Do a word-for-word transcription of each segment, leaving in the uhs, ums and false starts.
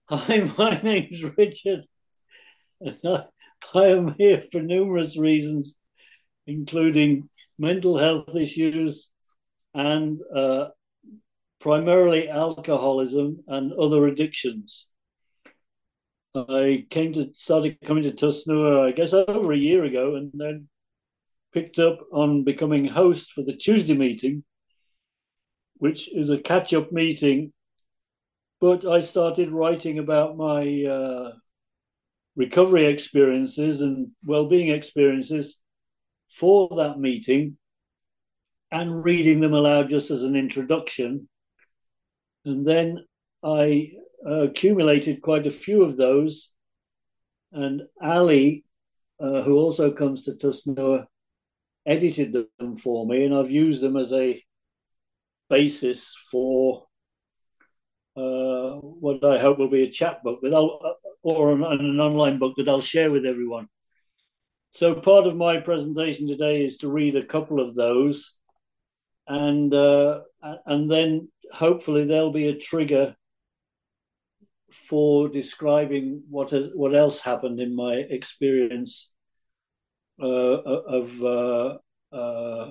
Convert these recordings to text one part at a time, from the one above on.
Hi, my name's Richard, and I, I am here for numerous reasons, including mental health issues and uh, primarily alcoholism and other addictions. I came to started coming to Tusnua, I guess, over a year ago, and then picked up on becoming host for the Tuesday meeting, which is a catch-up meeting. But I started writing about my uh, recovery experiences and well-being experiences for that meeting and reading them aloud just as an introduction. And then I uh, accumulated quite a few of those. And Ali, uh, who also comes to Tusnoa, edited them for me, and I've used them as a basis for uh, what I hope will be a chat book that I'll, or an, an online book that I'll share with everyone. So part of my presentation today is to read a couple of those, and uh, and then hopefully there'll be a trigger for describing what what else happened in my experience uh, of uh, uh,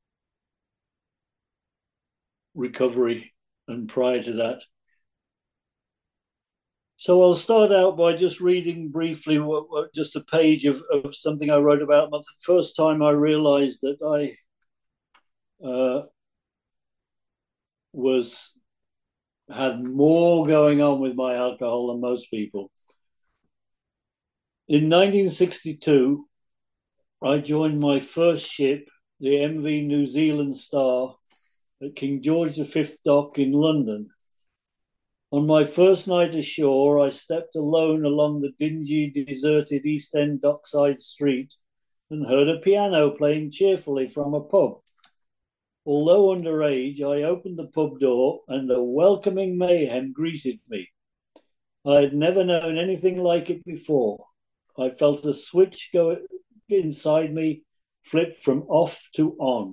recovery and prior to that. So I'll start out by just reading briefly what, what, just a page of, of something I wrote about. The first time I realized that I uh, was had more going on with my alcohol than most people. In nineteen sixty-two, I joined my first ship, the M V New Zealand Star, at King George the Fifth Dock in London. On my first night ashore, I stepped alone along the dingy, deserted East End dockside street and heard a piano playing cheerfully from a pub. Although underage, I opened the pub door and a welcoming mayhem greeted me. I had never known anything like it before. I felt a switch go inside me flip from off to on.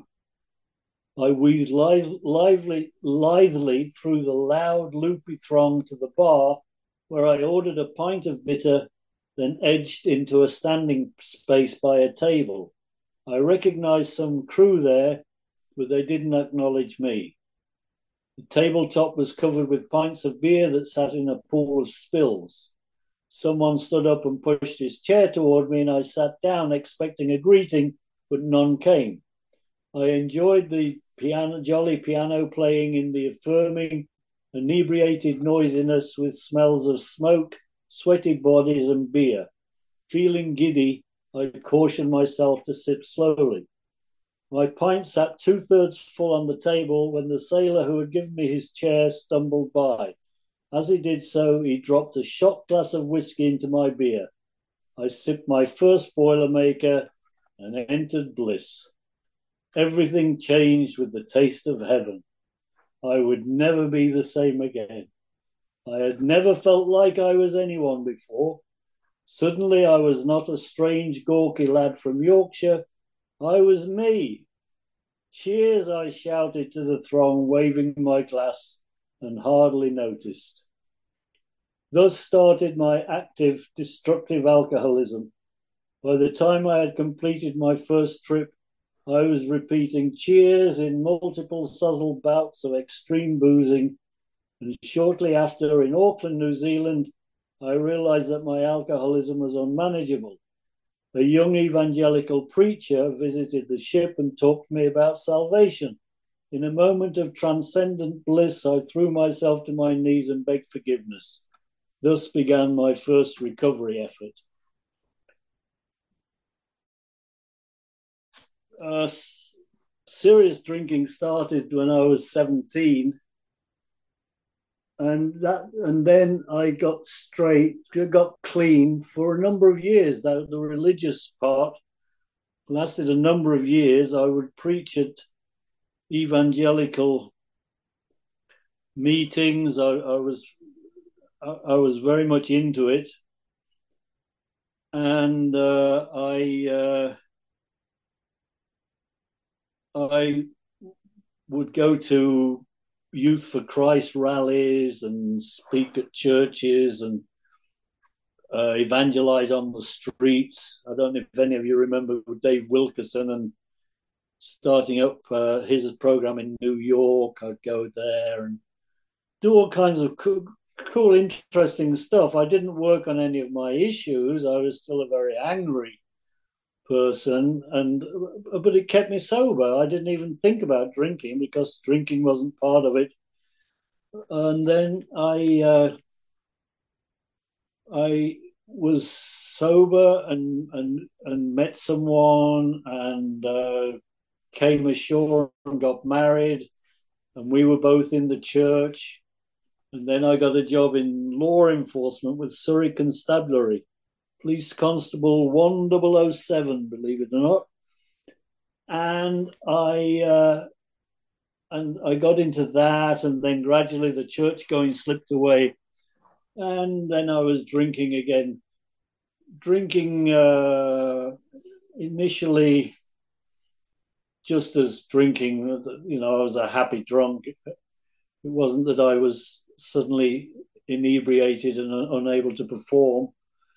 I weaved li- lively, lithely through the loud, loopy throng to the bar, where I ordered a pint of bitter, then edged into a standing space by a table. I recognized some crew there, but they didn't acknowledge me. The tabletop was covered with pints of beer that sat in a pool of spills. Someone stood up and pushed his chair toward me, and I sat down expecting a greeting, but none came. I enjoyed the piano, jolly piano playing in the affirming, inebriated noisiness with smells of smoke, sweaty bodies, and beer. Feeling giddy, I cautioned myself to sip slowly. My pint sat two-thirds full on the table when the sailor who had given me his chair stumbled by. As he did so, he dropped a shot glass of whiskey into my beer. I sipped my first Boilermaker and entered bliss. Everything changed with the taste of heaven. I would never be the same again. I had never felt like I was anyone before. Suddenly I was not a strange, gawky lad from Yorkshire. I was me. Cheers, I shouted to the throng, waving my glass, and hardly noticed. Thus started my active, destructive alcoholism. By the time I had completed my first trip, I was repeating cheers in multiple suzzle bouts of extreme boozing, and shortly after, in Auckland, New Zealand, I realized that my alcoholism was unmanageable. A young evangelical preacher visited the ship and talked to me about salvation. In a moment of transcendent bliss, I threw myself to my knees and begged forgiveness. Thus began my first recovery effort. Uh, serious drinking started when I was seventeen, and that and then I got straight, got clean for a number of years. That the religious part lasted a number of years. I would preach at evangelical meetings. I, I was I, I was very much into it, and uh, I uh, I would go to Youth for Christ rallies and speak at churches and uh, evangelize on the streets. I don't know if any of you remember Dave Wilkerson and starting up uh, his program in New York. I'd go there and do all kinds of cool, cool, interesting stuff. I didn't work on any of my issues. I was still a very angry person, and but it kept me sober. I didn't even think about drinking because drinking wasn't part of it. And then I uh, I was sober and and and met someone and uh, came ashore and got married, and we were both in the church. And then I got a job in law enforcement with Surrey Constabulary, Police Constable one double oh seven, believe it or not. And I uh, and I got into that, and then gradually the church going slipped away, and then I was drinking again. Drinking uh, initially just as drinking, you know, I was a happy drunk. It wasn't that I was suddenly inebriated and unable to perform.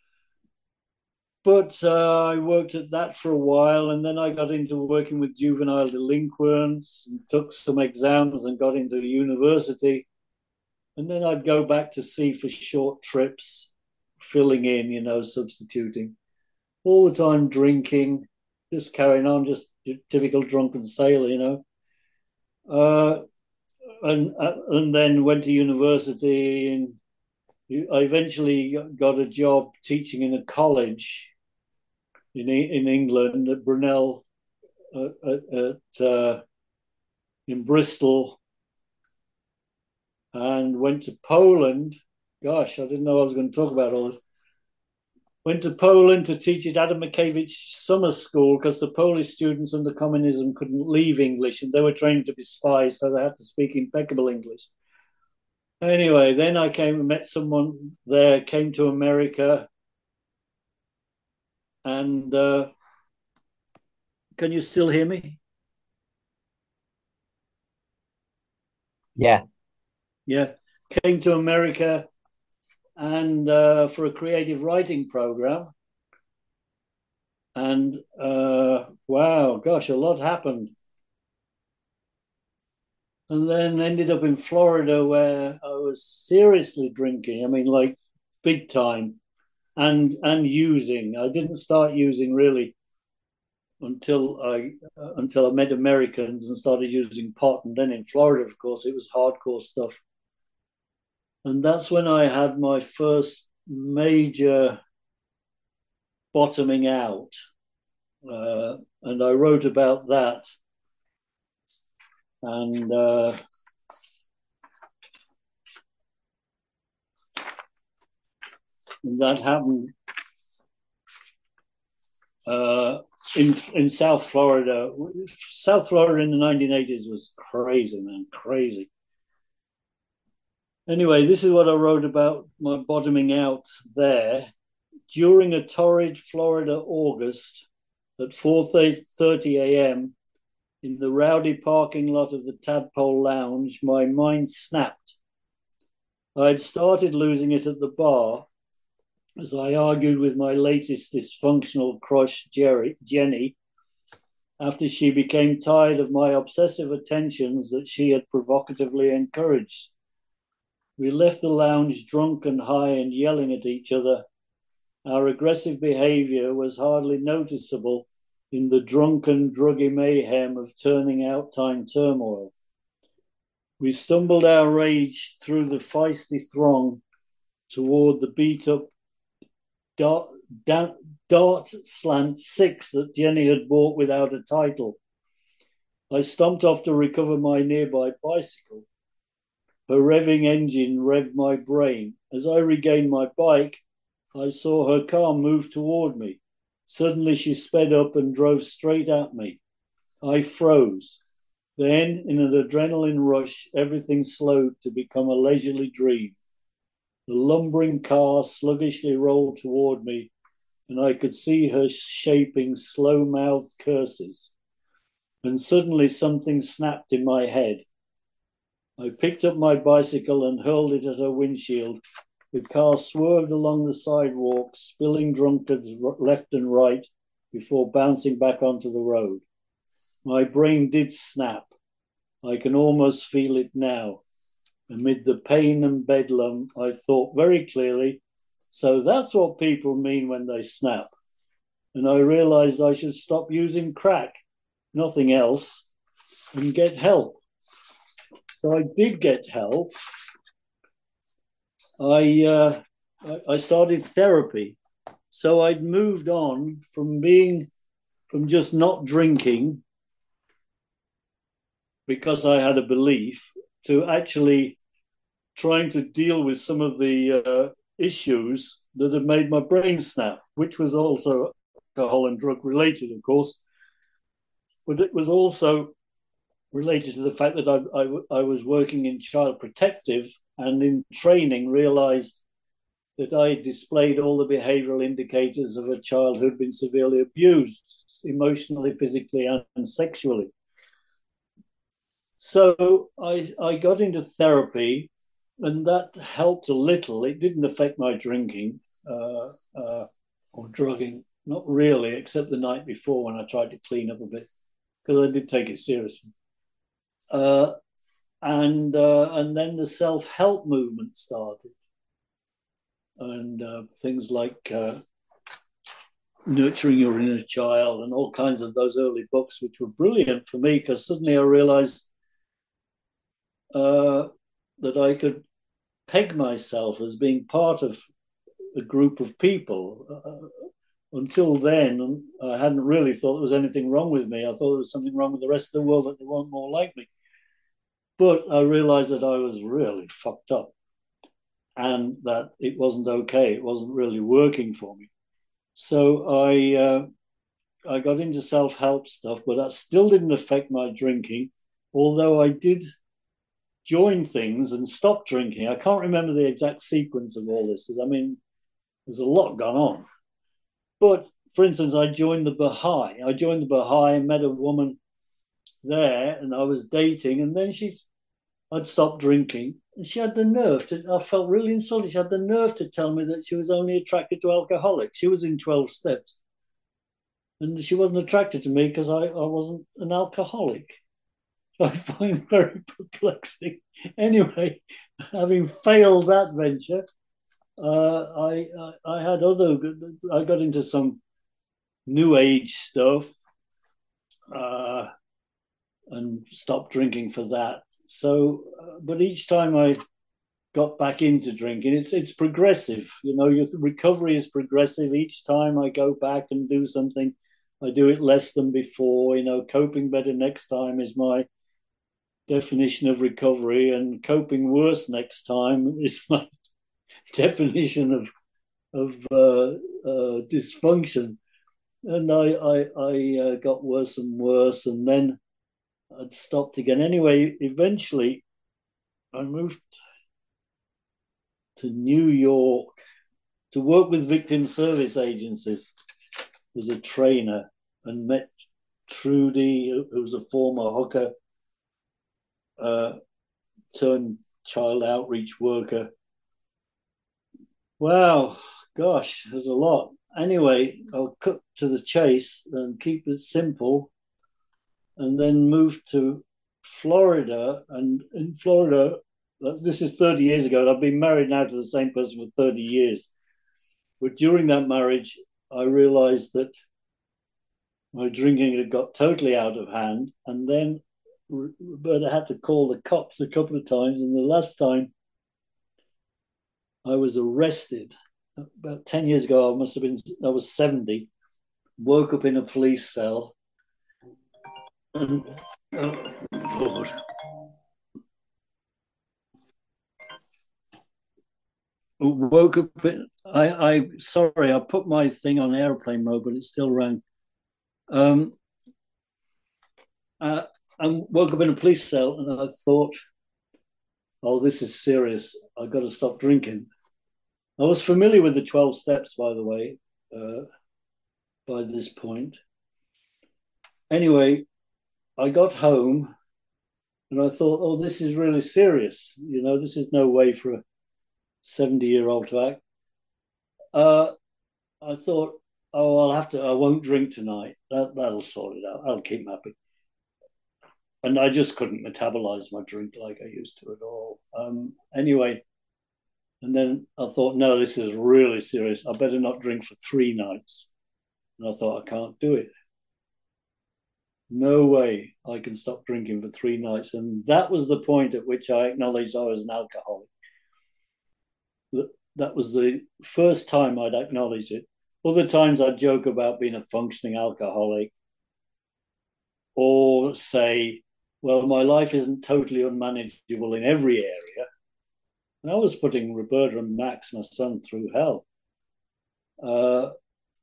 But uh, I worked at that for a while, and then I got into working with juvenile delinquents and took some exams and got into university. And then I'd go back to sea for short trips, filling in, you know, substituting. All the time drinking, just carrying on, just typical drunken sailor, you know. Uh, and uh, and then went to university, and I eventually got a job teaching in a college in in England at Brunel uh, at, at uh, in Bristol, and went to Poland. Gosh, I didn't know I was going to talk about all this. Went to Poland to teach at Adam Mickiewicz summer school because the Polish students under communism couldn't leave English and they were trained to be spies, so they had to speak impeccable English. Anyway, then I came and met someone there, came to America, and uh, can you still hear me? Yeah. Yeah. Came to America and uh, for a creative writing program. And uh, wow, gosh, a lot happened. And then ended up in Florida where I was seriously drinking. I mean, like big time, and and using. I didn't start using really until I uh, until I met Americans and started using pot. And then in Florida, of course, it was hardcore stuff. And that's when I had my first major bottoming out. Uh, and I wrote about that. And uh, that happened uh, in in South Florida. South Florida in the nineteen eighties was crazy, man, crazy. Anyway, this is what I wrote about my bottoming out there. During a torrid Florida August at four thirty a.m. in the rowdy parking lot of the Tadpole Lounge, my mind snapped. I had started losing it at the bar as I argued with my latest dysfunctional crush, Jerry, Jenny, after she became tired of my obsessive attentions that she had provocatively encouraged. We left the lounge drunk and high and yelling at each other. Our aggressive behavior was hardly noticeable in the drunken, druggy mayhem of turning out time turmoil. We stumbled our rage through the feisty throng toward the beat-up dart, dart, dart slant six that Jenny had bought without a title. I stomped off to recover my nearby bicycle. Her revving engine revved my brain. As I regained my bike, I saw her car move toward me. Suddenly she sped up and drove straight at me. I froze. Then, in an adrenaline rush, everything slowed to become a leisurely dream. The lumbering car sluggishly rolled toward me, and I could see her shaping slow-mouthed curses. And suddenly something snapped in my head. I picked up my bicycle and hurled it at her windshield. The car swerved along the sidewalk, spilling drunkards left and right before bouncing back onto the road. My brain did snap. I can almost feel it now. Amid the pain and bedlam, I thought very clearly, so that's what people mean when they snap. And I realized I should stop using crack, nothing else, and get help. So I did get help. I uh, I started therapy. So I'd moved on from being, from just not drinking because I had a belief, to actually trying to deal with some of the uh, issues that had made my brain snap, which was also alcohol and drug related, of course. But it was also related to the fact that I, I, I was working in child protective, and in training realized that I displayed all the behavioral indicators of a child who'd been severely abused, emotionally, physically, and sexually. So I, I got into therapy, and that helped a little. It didn't affect my drinking uh, uh, or drugging, not really, except the night before when I tried to clean up a bit, because I did take it seriously. Uh, and uh, and then the self-help movement started, and uh, things like uh, Nurturing Your Inner Child and all kinds of those early books, which were brilliant for me, because suddenly I realized uh, that I could peg myself as being part of a group of people. Uh, until then, I hadn't really thought there was anything wrong with me. I thought there was something wrong with the rest of the world, that they weren't more like me. But I realized that I was really fucked up, and that it wasn't okay. It wasn't really working for me. So I uh, I got into self-help stuff, but that still didn't affect my drinking, although I did join things and stop drinking. I can't remember the exact sequence of all this. I mean, there's a lot gone on. But for instance, I joined the Baha'i. I joined the Baha'i and met a woman there, and I was dating, and then she, I'd stopped drinking, and she had the nerve to, I felt really insulted. She had the nerve to tell me that she was only attracted to alcoholics. She was in twelve steps. And she wasn't attracted to me because I, I wasn't an alcoholic. I find very perplexing. Anyway, having failed that venture, uh, I, I I had other. I got into some new age stuff, uh, and stopped drinking for that. So, uh, but each time I got back into drinking, it's it's progressive. You know, your recovery is progressive. Each time I go back and do something, I do it less than before. You know, coping better next time is my definition of recovery, and coping worse next time is my definition of of uh, uh, dysfunction. And I I, I uh, got worse and worse, and then I'd stopped again. Anyway, eventually, I moved to New York to work with victim service agencies as a trainer, and met Trudy, who was a former hooker uh, turned child outreach worker. Wow, gosh, there's a lot. Anyway, I'll cut to the chase and keep it simple, and then moved to Florida. And in Florida, this is thirty years ago, and I've been married now to the same person for thirty years. But during that marriage, I realized that my drinking had got totally out of hand. And then, but I had to call the cops a couple of times. And the last time I was arrested, about ten years ago, I must have been, I was seventy, woke up in a police cell. And, oh, Lord. Woke up, in, I, I, sorry, I put my thing on airplane mode, but it still rang. Um, uh, I woke up in a police cell, and I thought, oh, this is serious. I've got to stop drinking. I was familiar with the twelve steps, by the way, uh, by this point. Anyway, I got home, And I thought, oh, this is really serious. You know, this is no way for a seventy-year-old to act. Uh, I thought, oh, I'll have to, I won't drink tonight. That, that'll sort it out. I'll keep happy. And I just couldn't metabolize my drink like I used to at all. Um, anyway, and then I thought, no, this is really serious. I better not drink for three nights. And I thought, I can't do it. No way I can stop drinking for three nights. And that was the point at which I acknowledged I was an alcoholic. That was the first time I'd acknowledged it. Other times I'd joke about being a functioning alcoholic or say, well, my life isn't totally unmanageable in every area. And I was putting Roberta and Max, my son, through hell. Because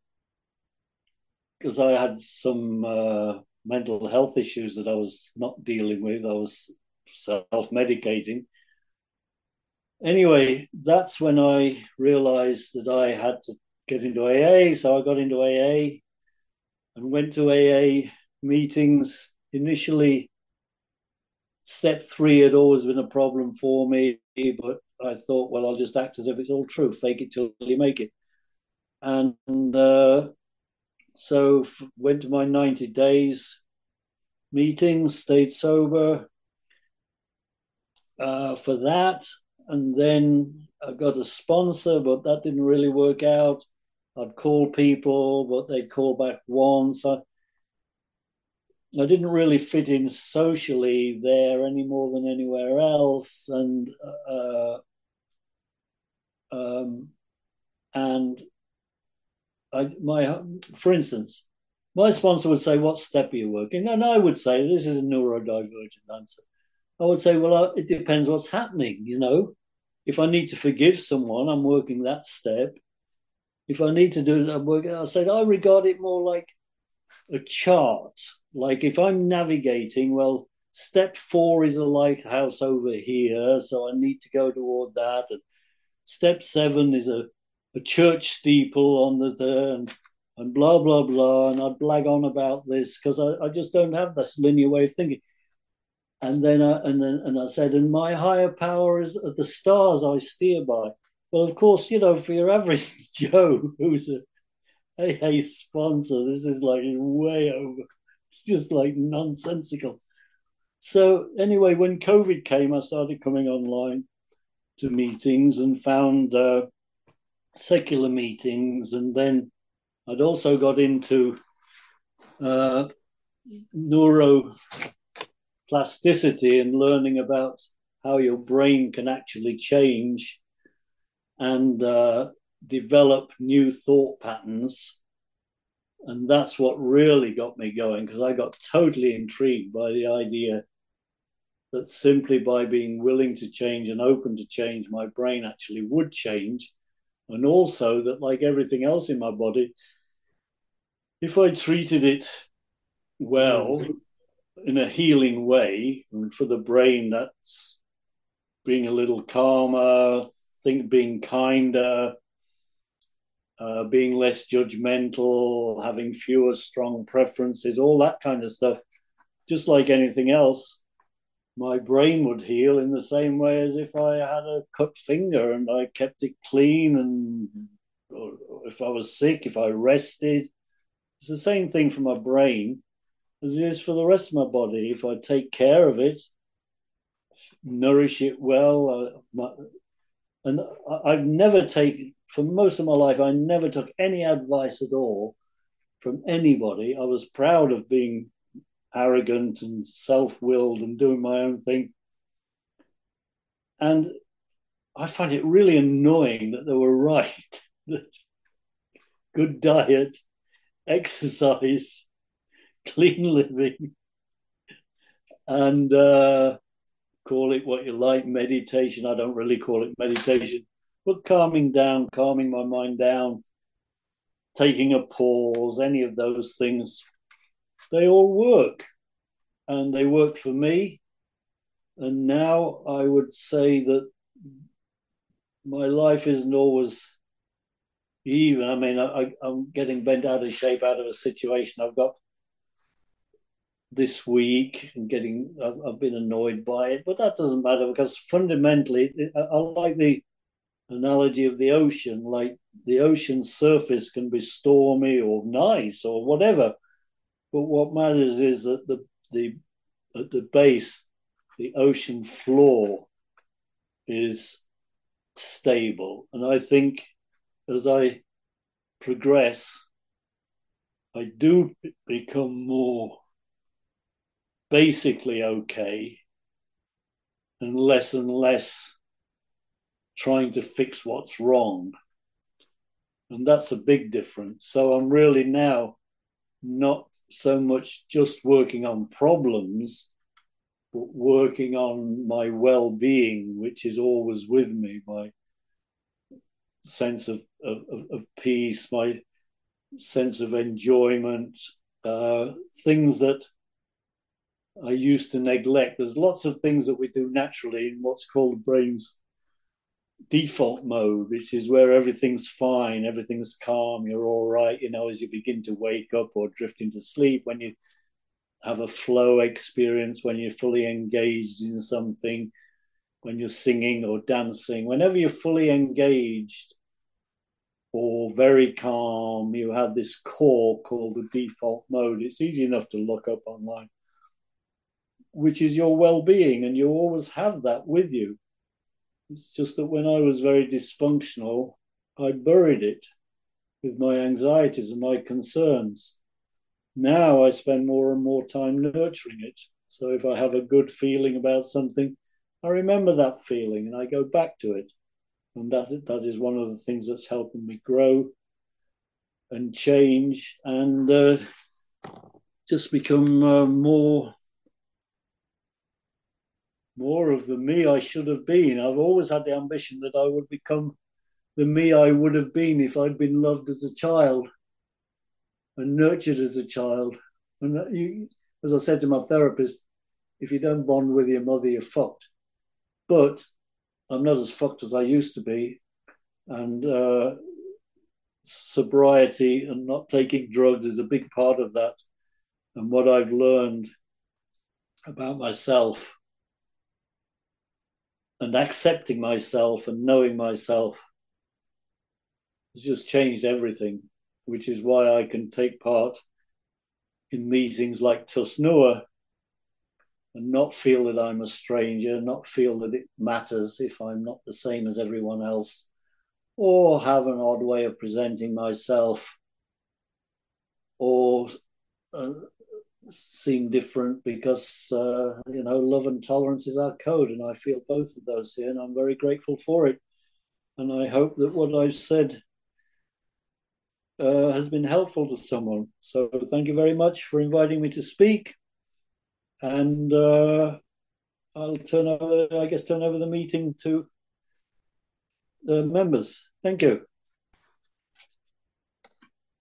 uh, I had some uh, mental health issues that I was not dealing with. I was self-medicating. Anyway, that's when I realized that I had to get into A A. So I got into A A and went to A A meetings. Initially, step three had always been a problem for me, but I thought, well, I'll just act as if it's all true. Fake it till you make it. And uh, so went to my ninety days meetings, stayed sober uh, for that. And then I got a sponsor, but that didn't really work out. I'd call people, but they'd call back once. I, I didn't really fit in socially there any more than anywhere else. And uh, um, and I, my, for instance, my sponsor would say, "What step are you working?" And I would say, "This is a neurodivergent answer." I would say, "Well, it depends what's happening. You know, if I need to forgive someone, I'm working that step. If I need to do that, I'm working." I said, I regard it more like a chart. Like if I'm navigating, well, step four is a lighthouse over here, so I need to go toward that. And step seven is a, a church steeple on the there, and, and blah, blah, blah. And I'd blag on about this because I, I just don't have this linear way of thinking. And then, I, and then, and I said, and my higher power is the stars I steer by. Well, of course, you know, for your average Joe who's a A A sponsor, this is like way over. It's just like nonsensical. So anyway, when COVID came, I started coming online to meetings and found uh, secular meetings. And then I'd also got into uh, neuroplasticity and learning about how your brain can actually change and uh, develop new thought patterns. And that's what really got me going, because I got totally intrigued by the idea that simply by being willing to change and open to change, my brain actually would change. And also that, like everything else in my body, if I treated it well, in a healing way, and for the brain, that's being a little calmer, think being kinder, uh, being less judgmental, having fewer strong preferences, all that kind of stuff. Just like anything else, my brain would heal in the same way as if I had a cut finger and I kept it clean, and or if I was sick, if I rested. It's the same thing for my brain as it is for the rest of my body. If I take care of it, nourish it well, uh, my, and I've never taken, for most of my life, I never took any advice at all from anybody. I was proud of being arrogant and self-willed and doing my own thing. And I find it really annoying that they were right. That good diet, exercise, clean living, and uh, call it what you like, meditation. I don't really call it meditation, but calming down, calming my mind down, taking a pause, any of those things, they all work. And they worked for me. And now I would say that my life isn't always even. I mean, I, I'm getting bent out of shape out of a situation. I've got this week and getting, I've, I've been annoyed by it, but that doesn't matter because fundamentally, I, I like the analogy of the ocean. Like the ocean surface can be stormy or nice or whatever, but what matters is that the the at the base, the ocean floor is stable. And I think as I progress, I do become more basically okay and less and less trying to fix what's wrong. And that's a big difference. So I'm really now not so much just working on problems, but working on my well being, which is always with me, my sense of, of, of peace, my sense of enjoyment, uh, things that I used to neglect. There's lots of things that we do naturally in what's called the brain's default mode, which is where everything's fine, everything's calm, you're all right, you know, as you begin to wake up or drift into sleep, when you have a flow experience, when you're fully engaged in something, when you're singing or dancing, whenever you're fully engaged or very calm, you have this core called the default mode. It's easy enough to look up online, which is your well-being, and you always have that with you. It's just that when I was very dysfunctional, I buried it with my anxieties and my concerns. Now I spend more and more time nurturing it. So if I have a good feeling about something, I remember that feeling and I go back to it. And that, that is one of the things that's helping me grow and change and uh, just become uh, more more of the me I should have been. I've always had the ambition that I would become the me I would have been if I'd been loved as a child and nurtured as a child. And you, as I said to my therapist, if you don't bond with your mother, you're fucked. But I'm not as fucked as I used to be. And uh, sobriety and not taking drugs is a big part of that. And what I've learned about myself and accepting myself and knowing myself has just changed everything, which is why I can take part in meetings like Tusnua and not feel that I'm a stranger, not feel that it matters if I'm not the same as everyone else, or have an odd way of presenting myself, or uh, seem different because, uh, you know, love and tolerance is our code. And I feel both of those here, and I'm very grateful for it. And I hope that what I've said uh, has been helpful to someone. So thank you very much for inviting me to speak. And uh, I'll turn over, I guess, turn over the meeting to the members. Thank you.